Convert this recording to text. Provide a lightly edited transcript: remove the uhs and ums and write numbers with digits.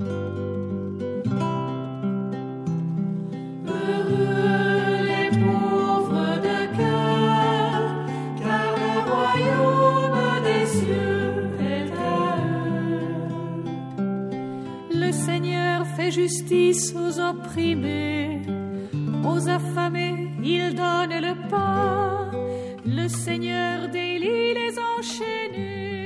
Justice aux opprimés, aux affamés, il donne le pain. Le Seigneur délie les enchaînés.